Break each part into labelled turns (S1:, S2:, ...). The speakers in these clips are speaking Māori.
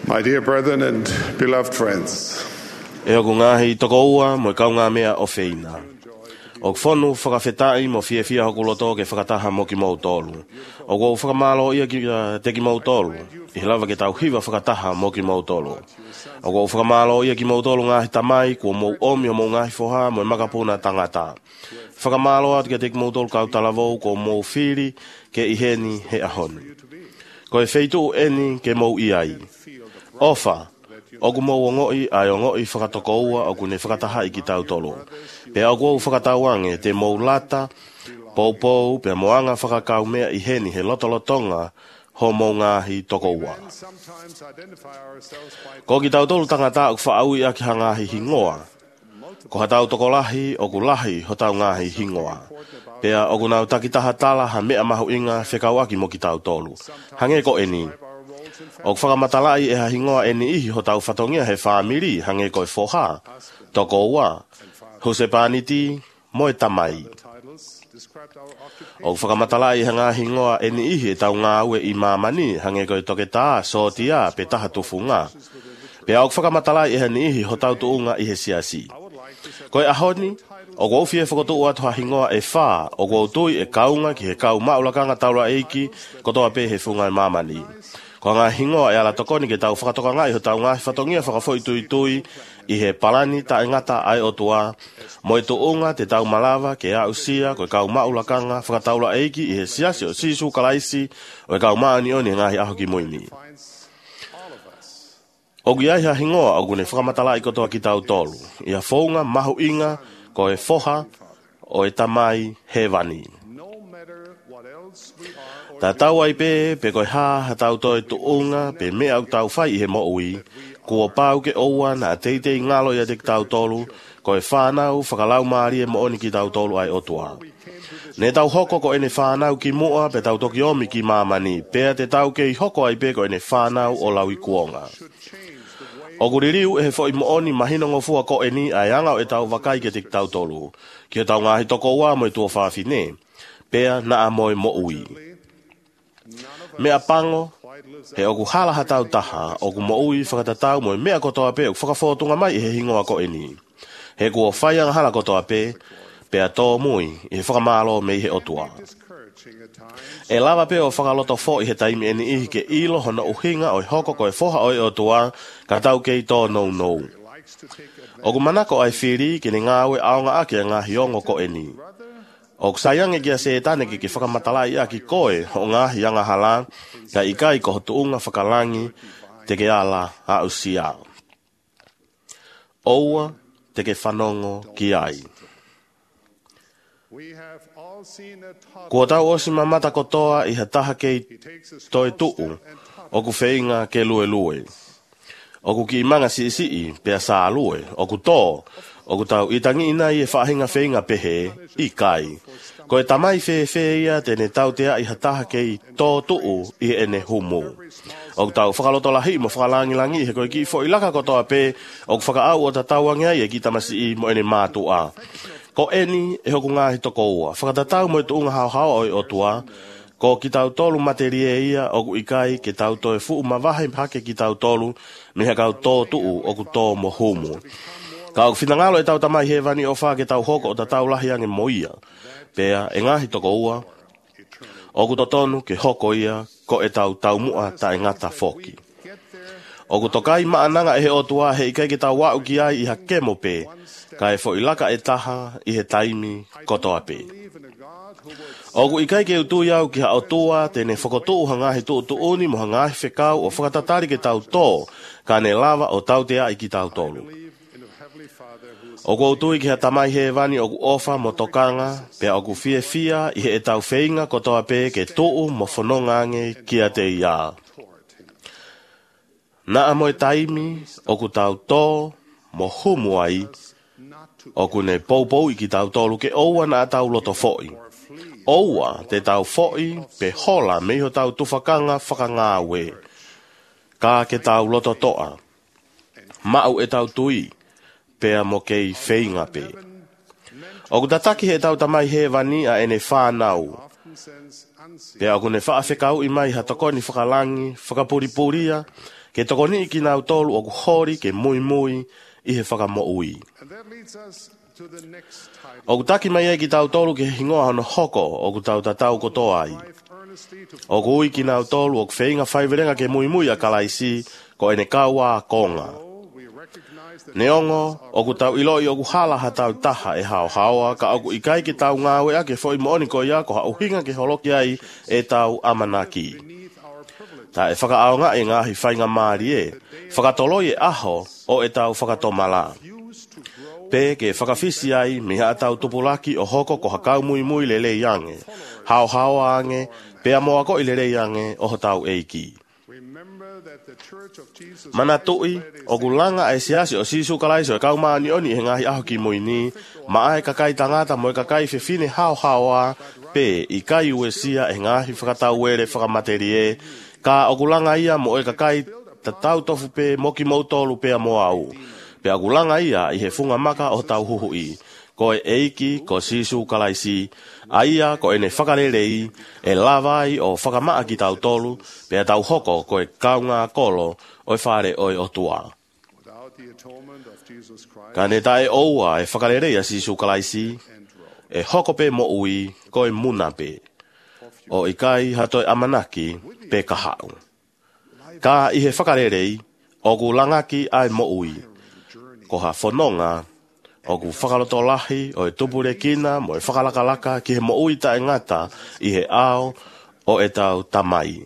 S1: My dear brethren and beloved friends,
S2: E o ngahi toko ua mo kaunga mea o feina. O whonu whakawhetai mo fia hokuloto ke whakataha mo ki mautolu. O go whakamalo ia ki te ki mautolu. I hilawa ke tau hiwa whakataha mo ki mautolu. O go whakamalo ia ki mautolu ngahi tamai kua mo omi o mo ngahi whoha mo makapuna tangata. Whakamalo atu ke te ki mautolu kau talavou ko mo whiri ke iheni he ahoni. Ko e wheitu eni ke mo iai. Ofa. Ogu mo ngoi ai ngoi whakatoko ua ogu ne whakataha i ki tau tolo. Pe ogu whakatauange te mo lata, pou pe moanga whakakau mea i heni he lotolotonga ho mo ngahi toko ua. Ko ki tau tolo tangata o whaaui a ki hangahi hingoa. Ko hatau toko lahi ogu lahi ho tau ngahi hingoa. Pea ogu nau takitaha tala ha mea mahu inga whekauaki mo ki tau tolo. Hange ko eni. O whakamatalai e ha hingoa eni ihi ho tau whatongia he whaamiri hange koe whoha, toko ua, huse pāniti, moe tamai. O whakamatalai e ngā hingoa eni ihi e tau ngā ue i māmani hange koe toke tā, sotia, pe taha tufu ngā. Pea o whakamatalai e hani ihi ho tau tuunga i he siasi. Koe ahoni, o gaufi e whakotu ua toha hingoa e whā, o gautui e kaunga ki he kau maulakanga taura eiki, kotoa pe he funga e māmani. Ko ngā hingoa e ala tokoni ke tau whakatoka ngai ho tau ngāhi whatongia whakafoi tui i he palani ta ingata ai o tua mo e tuunga te tau malawa ke a usia ko e kau maulakanga whakataula eiki i he siasi o sisu kalaisi o e kau maani oni ngāhi aho ki moini. O gu iai ha hingoa o gu ne whakamatala i kotoa ki tau tolu. I ha whaunga mahu inga ko e whoha o e tamai he wani. Ta tau ai pe koe ha tau toi tuunga pe me au tau whai i he mo ui. Kua pau ke oua na teitei ngalo ia te tau tolu koe whanau whakalau maari e mo oni ki tau tolu ai otua. Ne tau hoko ko ene whanau ki mua pe tau toki omi ki mamani. Pea te tau ke i hoko ai pe ko ene whanau o lau i kuonga. O guririu e he fo i mo oni mahino ngofua ko eni ai anga o e tau wakai ke te tau tolu. Ki o tau ngahi toko ua mo i tua whawhine. Pea na a moe mo ui. Mea pango, he oku halaha tau taha, oku mo ui whakatatau mo mea kotoa pe, oku whakafotunga mai i he hingoa ko eni. He kua whaianga hala kotoa pe, pea tō mui i he whakamalo me i he otua. E lava pe o whakaloto fo i he taimi eni ihi ke ilo hona uhinga o i hoko ko e whoha o i otua, ka tau kei tō nou. Oku manako ai whiri ki ni ngāwe aonga ake ngā hiongo ko eni. O sayange kia se tane ki whakamatalai a ki koe o ngā hianga hala ka ikai ko hotuunga whakalangi te ke ala a usia. Oua te ke whanongo ki ai. Kua tau osi mamata kotoa i ha taha kei toi tuu o ku wheinga ke lue. O ku ki imanga si pea sa lue, o ku tō, o ku tau itangi ina i e whahinga wheinga pehe i kai. Ko e tamai ia tene tau tea i hataha kei tō tuu i ene humu. O ku tau whakaloto lahi mo whakalangi he koe ki fo ilaka kotoa pe o ku whakaau o tatauangia i e ki tamasi i mo ene mātua. Ko eni e hoku ngāhi toko ua. Whakatatau mo i tuunga hao o i otua. Ko ki tau tolu materie ia o ku ikai ke tau toe fuu mawahe hake ki tau tolu me hakau tō tuu o ku tō mo humu. Ka o whinangalo e tau tamai he wani o wha ke tau hoko o tatau lahi ange moia. Pea e ngahi toko ua, o ku totonu ke hoko ia ko e tau mua ta e ngata foki. O ku tokai maananga e he otua he ikai ke tau wau ki ai i ha kemo pe, ka e fo ilaka e taha i he taimi kotoa pe. O ku ikai ke utu iau ki ha otua tene whakotuu hangahi tuuni mo hangahi whekau o whakatatari ke tau tō, ka ne lava o tau tea i ki tau tolu. O ku utui ki ha tamai he wani o ku ofa mo tokanga, pea o ku fia i he e tau wheinga kotoa pe ke tuu mo whanongange ki a te ia. Na a moe taimi, o ku tau tō mo humu ai, o ku ne pou i ki tau tolu ke oua na a tau loto foi. Oua te tau foi pe hola me ho tau tufakanga whakangawe. Ka ke tau loto toa. Mau e tau tui. Pea mo kei wheinga pe. O ku tataki he tau tamai he wani a ene whanau. Pea o ku ne whaafekau i mai ha tokoni whakalangi, whakapuripuria, Ke toko ni ki nau tolu o ku hori ke mui mui I he whakamo ui. O ku taki mai e ki tau tolu ke hingoa hono hoko o ku tau tatau kotoa ai. O ku ui ki nau tolu o ku whainga whaiverenga ke mui mui a kalaisi ko ene kaua konga. Neongo, o ku tau iloi o ku hala ha tau taha e hao haoa ka o ku ikai ki tau ngawe a ke foi mooni ko ia ko hauhinga ke holoki ai e tau amanaki. Ta e whakaaonga e ngahi whainga maari e, whakatoloi e aho o e tau whakatomala. Pe ke whakawhisi ai miha tau tupulaki o hoko ko hakau mui mui lele yange, hao haoa ange, pe amoa ko I lele yange o ho tau eiki. Mana tui, o kulanga ai siasi o sisu kalaiso e kau maani oni e ngahi aho ki mui ni, maa e kakai tangata mo e kakai fefine hao haoa, pe I kai uesia e ngahi whakatau were whakamateri e, ka o kulanga ia mo e kakai tatau tofu pe moki mautolu pe amoa au. Pe a kulanga ia I he funga maka o tau huhui, ko e eiki ko sisu kalaisi, aia ko ene whakarelei, e lavai o whakamaa ki tau tolu, pe a tau hoko ko e kaunga kolo o e whare o e otua. Ka ne tae oua e whakarelei a sisu kalaisi, e hoko pe mo ui ko e muna pe, o ikai hatoi amanaki pe kahau. Ka I he whakarelei, o ku langaki ai mo ui, ko ha whanonga, o ku whakaloto lahi o e tupure kina mo e whakalakalaka ki he mo ui ta e ngata I he ao o e tau tamai.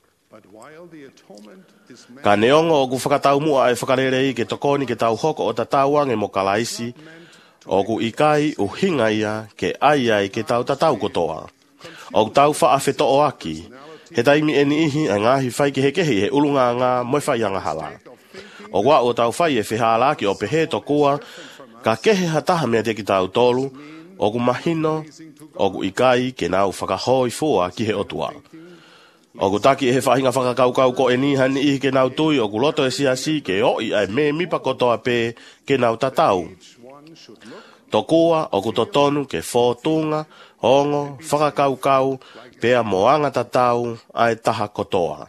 S2: Ka neongo o ku whakatau mua e whakarerei ke tokoni ke tau hoko o tatauange mo kalaisi, o ku ikai u hinga ia ke ai ai ke tau tatau kotoa. O ku tau whaafeto o aki, he taimi eni ihi a ngahi whai ke hekehi he ulunga ngā moe whai anga hala. O wā o tau whai e whihala ki o pehe to kua, ka kehe hataha mea te ki tau tolu, o ku mahino, o ku ikai ke nau whakahoi fua ki he otua. O ku taki e he whahinga whakakaukau ko e nihani ihi ke nau tui o ku loto e siasi ke oi ai me mipa kotoa pe ke nau tatau. Tokua o ku totonu ke whotunga, hongo, whakakaukau, pea moanga tatau ai taha kotoa.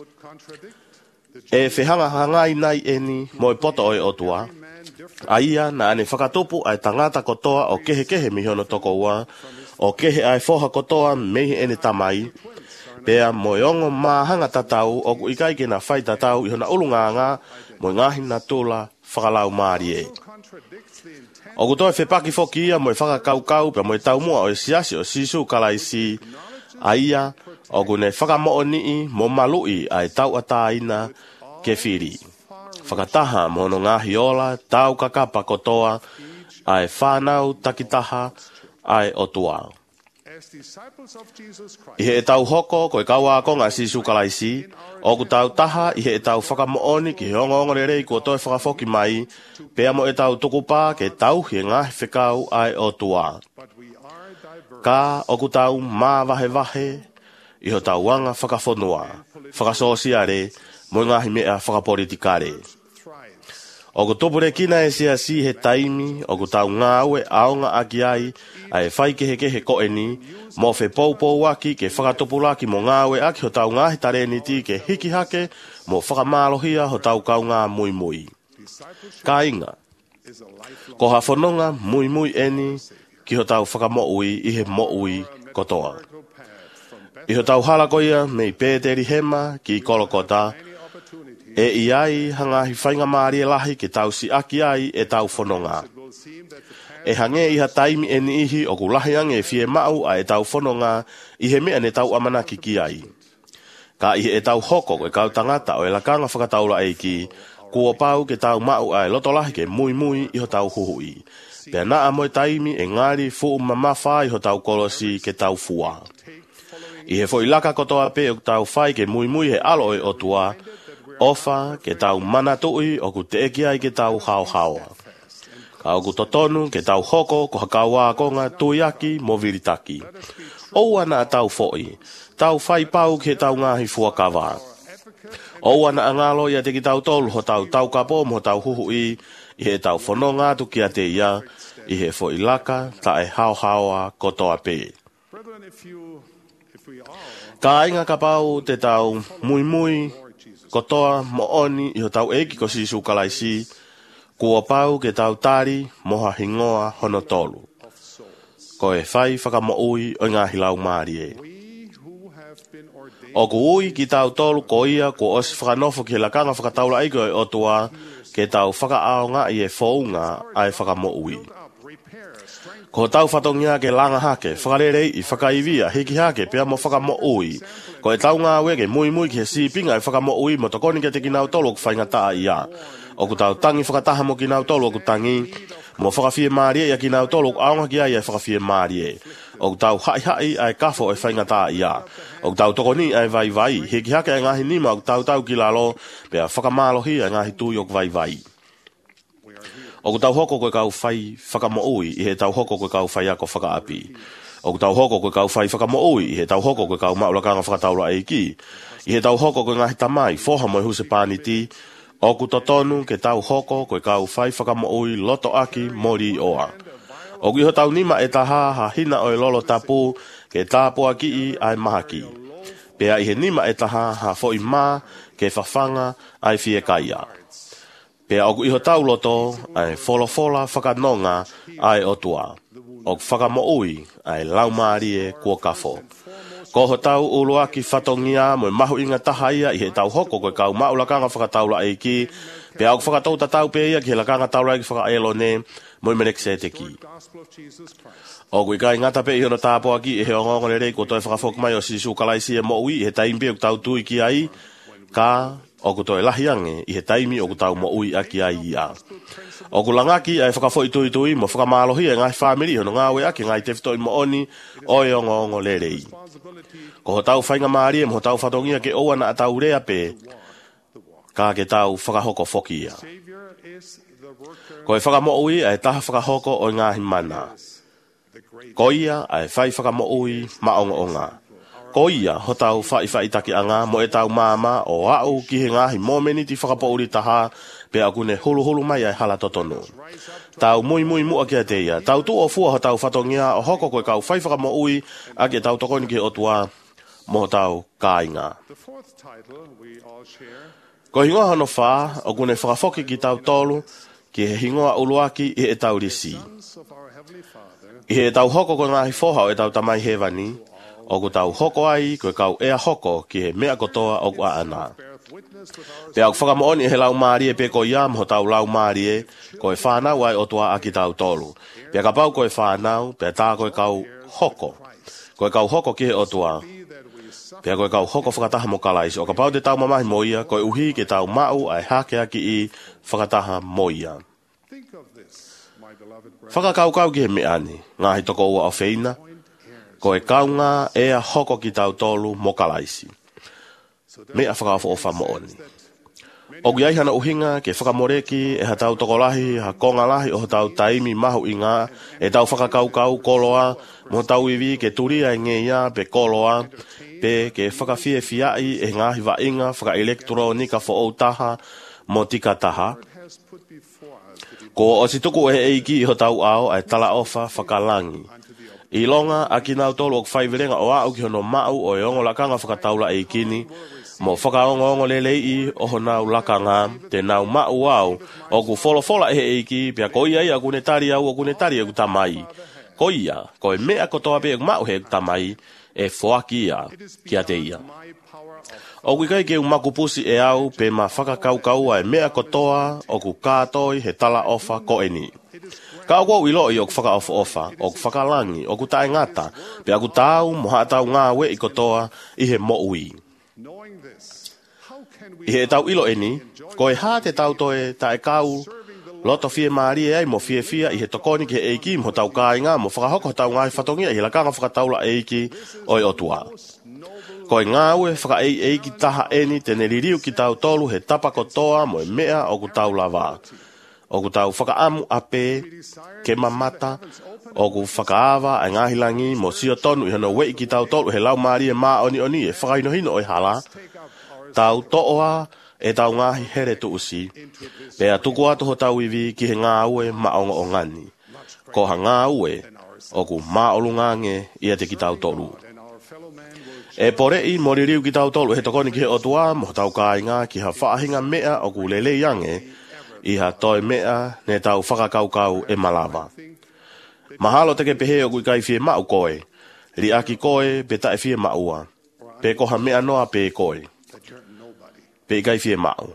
S2: E whehanga hangai nai eni mo e poto o e otua, aia na ane whakatupu ai tangata kotoa o kehe kehe mihono toko ua, o kehe ai foha kotoa mehi ene tamai, pea mo e ongo mahanga tatau o ku ikai ke na whai tatau ihona ulunganga mo ngahi na tula whakalau maari e. O ku toi whepaki whokia mo e whakakaukau pea mo e tau mua o e siasi o sisu kalaisi, aia o ku ne whakamoo nii mo malui ai tau ataina ke whiri. Whakataha mo no ngahi ola tau kakapa kotoa ai whanau takitaha ai otua. I he e tau hoko ko e kaua ko ngā sisu kalaisi, o ku tau taha I he e tau whakamooni ki he ongo rei ko toi whakafoki mai, pea mo e tau tukupa ke tau he ngahi whekau ai otua. Ka o ku tau mā vahe vahe, I ho tau wanga whakawhonua, whakasosiare, mo ngahi mea whakapolitikare. O ku tupure kina e siasi he taimi, o ku tau ngāwe aonga aki ai, ai whai kehe kehe koeni, mo whe poupou aki ke whakatupulaki mo ngāwe aki ho tau ngahi tareniti ke hiki hake, mo whakamalohia ho tau kau ngā mui mui. Ka inga, ko ha whanonga mui mui eni, ki ho tau whakamoui I he moui kotoa. I ho tau halakoia mei pēteri hema ki kolokota, e I ai hangahi whainga maari e lahi ke tau si aki ai e tau whanonga. E hange I ha taimi e ni ihi o ku lahi ange fie mau a e tau whanonga I he mea ne tau amanaki ki ai. Ka I he e tau hoko e kau tangata o e lakanga whakataula eiki, kua pau ke tau mau a e loto lahi ke mui mui I ho tau huhui. Pea naa mo e taimi e ngari fuu mamawha I ho tau kolosi ke tau fua. I he foi laka kotoa pe o tau whai ke mui mui he alo e otua, ofa ke tau manatui o ku te eki ai ke tau hao haoa. Ka o ku totonu ke tau hoko ko hakaua konga tuiaki mo viritaki. Oua na tau foi, tau whai pau ke tau ngahi fuakawa. Oua na angalo ia te ki tau tolu ho tau kapo mo tau huhui, I he tau whanonga tu kia te ia, I he foi laka ta e hao haoa kotoa pe. Ka inga ka pau te tau mui mui kotoa mo oni i ho tau eki ko sisu kalaisi, kua pau ke tau tari moha hingoa hono tolu. Ko e whai whakamoui o ngā hilau maari e. O ku ui ki tau tolu ko ia ko osi whakanofo ki he lakanga whakataula eiko e otua ke tau whakaaonga i e whounga ai whakamoui. Ko tau whatongia ke langa hake, whakarerei i whakaivia hiki hake pia mo whakamoui. Ko e tau ngā wege mui ki he sipinga i whakamoui mo tokoni ke te ki nau tolu ku whaingataa ia. O ku tau tangi whakataha mo ki nau tolu o ku tangi mo whakawhie maari e ki nau tolu ku aonga ki ai e whakawhie maari e. O ku tau hai ai kafo e whaingataa ia. O ku tau tokoni ai vai, hiki hake e ngahi nima o ku tau ki lalo pia whakamalohi e ngahi tui o ku vai. O ku tau hoko koe kau whai whakamoui i he tau hoko koe kau whai ako whakaapi. O ku tau hoko koe kau whai whakamoui i he tau hoko koe kau maulakanga whakataula eiki. I he tau hoko koe ngahi tamai foha mo huse pāniti. O ku totonu ke tau hoko koe kau whai whakamoui loto aki mori oa. O ku iho tau nima e taha ha hina o e lolo tapu ke tāpua ki i ai mahaki. Pea i he nima e taha ha fo i mā ke whawhanga ai fie kaia. Pea o ku iho tau loto ai fola whakanonga ai otua. O ku whakamoui ai laumari e kua kafo. Ko ho tau uluaki whatongia mo mahu inga taha ia i he tau hoko koe kau maulakanga whakataula eiki. Pea o ku whakatau tatau pe ia ki he lakanga taula eiki whakaelo ne mo i merek se te ki. O ku ikai ngata pe i hono tāpoa ki i he ongongo le rei ko toi whakafok mai o sisu kalaisi e mo ui i he taimpe o ku tau tui ki ai ka o ku toi lahiange i he taimi o ku tau mo ui aki ai ia. O ku langaki ai whakafoi tui mo whakamalohi e ngai whamiri hono ngāwe aki ngai tefto i mo oni o e ongo le rei. Ko ho tau whainga maari e mo tau whatongia ke oua na atau rea pe ka ke tau whakahoko foki ia. Ko e whakamo ui ai taha whakahoko o ngāhi mana. Ko ia ai whai whakamo ui maonga onga. Ko ia ho tau whai taki anga mo e tau māma o au ki he ngahi momeniti whakapouri taha pe aku ne hulu mai ai hala totonu. Tau mui mua kia te ia. Tau tu o fua ho tau whatongia o hoko koe kau whai whakamo ui a ke tau tokoni ki otua mo tau kāinga. Ko hingoa hono whā o kune whakafoki ki tau tolu ki he hingoa uluaki i e tau risi. I he tau hoko koe ngahi whoha o e tau tamai hewani. O ku tau hoko ai, koe kau ea hoko ki he mea kotoa o ku a ana. Pea ku whakamooni he lau maari e pe ko iam ho tau lau maari e, koe whanau ai o tua aki tau tolu. Pea ka pau koe whanau, pea tā koe kau hoko. Koe kau hoko ki he o tua. Pea koe kau hoko whakataha mo kalaisi. O ka pau te tau mamahi mo ia, koe uhi ke tau mau ai hake aki i whakataha mo ia. Whakakau ki he meani, ngahi toko ua o feina. Ko e kaunga ea hoko ki tau tolu mo kalaisi. Mea whakawha o whamooni. O gu hana uhinga ke whakamoreki e ha tau tokolahi, ha konga lahi o tau taimi mahu inga, e tau whakakaukau koloa, mo tau iwi ke turia e ngeia pe koloa, pe ke whakawhie fiai e ngahi wa inga, whaka elektronika fo o taha, mo tika taha. Ko o si tuku e eiki i ho tau ao ai tala ofa whakalangi. I longa a ki nau tolu o whaivirenga o au ki hono mau o e ongo lakanga whakataula e kini, mo whakaongo lelei i o ho nau lakanga, te nau mau au, o ku fola e eiki, pia ko ia ia kune tari au o kune tari e ku tamai. Ko ia, ko e mea kotoa pe e mau he tamai, e foaki ia, kia te ia. O ku kai ke umaku pusi e au, pe ma whakakaukau ai mea kotoa, o ku kātoi he tala ofa ko eni. Ka au ilo i o ku whakaofa, o ku whakalangi, o ku tae ngata, pe aku tau mo hatau ngā we i kotoa i he mo ui. I he tau ilo eni, ko e hā te tau toe tae kau, loto fie maari e ai mo fie i he tokoni ki he eiki mo tau kāinga, mo whakahoko tau ngāi whatongia i he lakanga whakataula eiki o e otua. Ko e ngāue whaka eiki taha eni tene ririu ki tau tolu he tapa kotoa mo e mea o ku tau lava. O ku tau whakaamu ape, ke mamata, o ku whakaawa ai ngahilangi mo sio tonu i hano wei ki tau tolu he lau maari e maa oni e whakainohino o e hala. Tau toa e tau ngahi here tu usi, pea tuku atu ho tau iwi ki he ngāue maonga o ngani. Ko ha ngāue o ku maa olungange ia te ki tau tolu. E pore I mori riu ki tau tolu he tokoni ki he otua mo tau kāinga ki ha whaahinga mea o ku lele yange I ha toi mea ne tau whakakaukau e malava. Mahalo teke pehe o kui kai fie mau koe. Ri aki koe pe tae fie maua. Pe koha mea noa pe koe. Pe kai fie mau.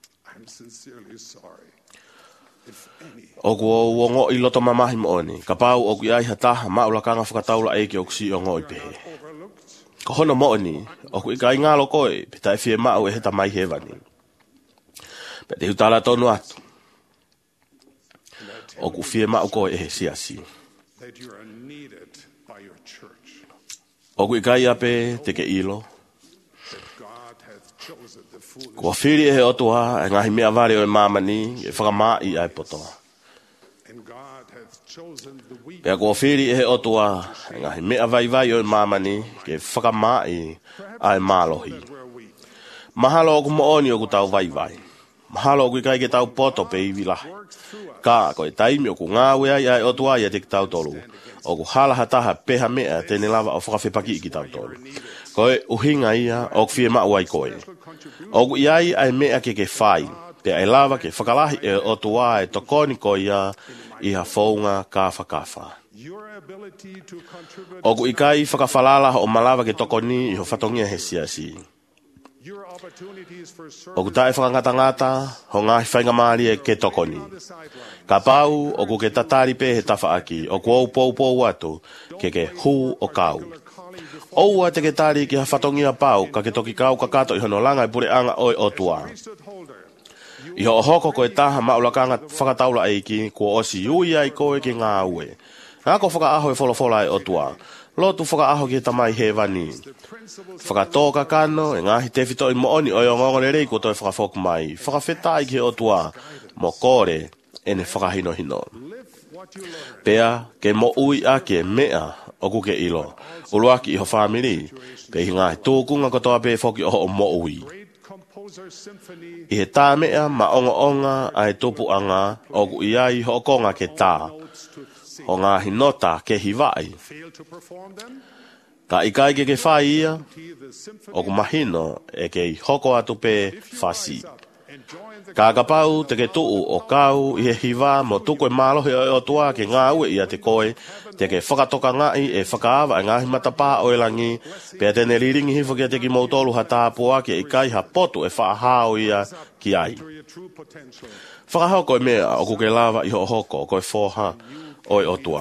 S2: O kuo uongo I loto mamahi mooni. Ka pau o kui ai hataha maulakanga whakataula eiki o kusi o ngoi pehe. Ko hono mooni, o kui kai ngalo koe pe tae fie mau e heta mai hewani. Pe te hutala tonu atu. O ku fie mau koe e he siasi. O kui kai ape te ke ilo. Kua whiri e he otua e ngahi mea ware o e mamani e whakamaa I ai potoa. Pea kua whiri e he otua e ngahi mea vai o e mamani ke whakamaa I ai mālohi. Mahalo o ku mooni o ku tau vai. Mahalo o kui kai ke tau poto pe I vilahi. Ka ko e taimi o ku ngāwe ai otua I te tau tolu. O ku hala hataha peha mea tene lava o whakawhipaki I ki tau tolu. Koe uhinga ia o ku fie mau ai koe. O ku iai ai mea ke whai. Te ai lava ke whakalahi e otua e tokoni ko ia I ha whaunga kafa. O ku ikai whakawhalala o malava ke tokoni I ho whatongia he siasi. O ku tae whakangata ho ngahi whainga maari e ke tokoni. Ka pau o ku ke tatari pe he tawhaaki o ku au pou atu ke hu o kau. Oua te ke tari ki ha whatongia pau ka ke toki kau ka kato I hono langa I pure anga oi otua. I ho hoko ko e taha maulakanga whakataula eiki kua osi ui ai koe ki ngā ue. Ngā ko whakaaho e wholofola e otua. Lotu whakaaho ki he tamai he wani. Whakatoka kano e ngahi te whito I mooni o ngongo le rei ko toi whakafoku mai. Whakawhetai ki he otua mo kore e ne whakahino hino. Pea ke mo ui ake mea o ku ke ilo. Uluaki I ho whamiri. Pe hi ngahi tūkunga kotoa pe whoki o mo ui. I he tā mea ma onga a he tupu anga o ku iai ho konga ke tā. O ngā hinota ke hiwai. Ka ikai ke whai ia, o ku mahino e ke hoko atu pe whasi. Ka kapau te ke tuu o kau I he hiwa mo tuku e mālohi o tua ke ngā ue ia te koe, te ke whakatoka ngai e whakaawa e ngahi matapā o elangi, pea tene riringi hifo kia te ki mautolu ha tāpua ke ikai ha potu e whaahao ia ki ai. Whakahao koe mea o ku ke lava I ho hoko koe whoha oi o tua.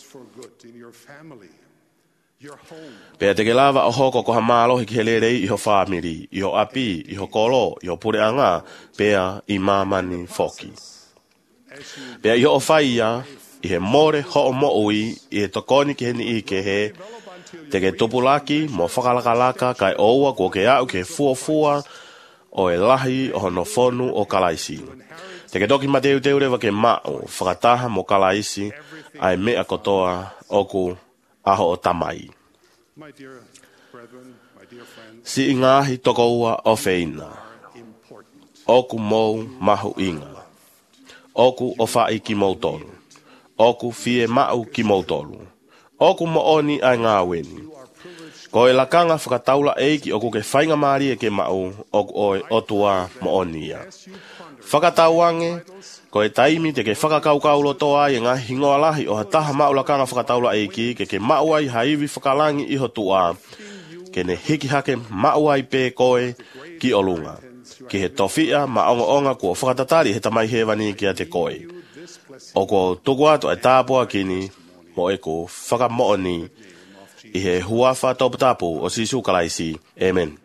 S2: Pea te ke lava o hoko ko ha mālohi ki he lerei I ho whamiri, I ho api, I ho kolo, I ho pure anga, pea I mamani foki. Pea I ho whai ia, I he more ho o mo ui, I he tokoni ki he ni I ke he, te ke tupulaki mo whakalakalaka kai oua ko ke au ke fuafua o e lahi o hono whonu o kalaisi. Te ke toki mateu rewa ke mao, whakataha mo kalaisi, ai mea kotoa o ku aho o tamai. Si ingahi toko ua o feina. Oku mou mahu inga. Oku o whai ki mautolu. Oku fie mau ki mautolu. Oku mooni ai ngā weni. Ko e lakanga whakataula eiki oku ke whainga maari e ke mau oku oe otua mooni ia. Whakatauange, ko e taimi te ke whakakaukaulo toa I ngā hingoa lahi o ha taha maulakanga whakataula eiki ke mauai haiwi whakalangi I ho tua. Ke ne hiki hake mauai pe koe ki olunga. Ki he tofia ma onga kua whakatatari he tamai hewani ki a te koe. O ko tuku atu ai tāpua kini mo e ko whakamooni I he huafa toputapu o sisu kalaisi. Amen.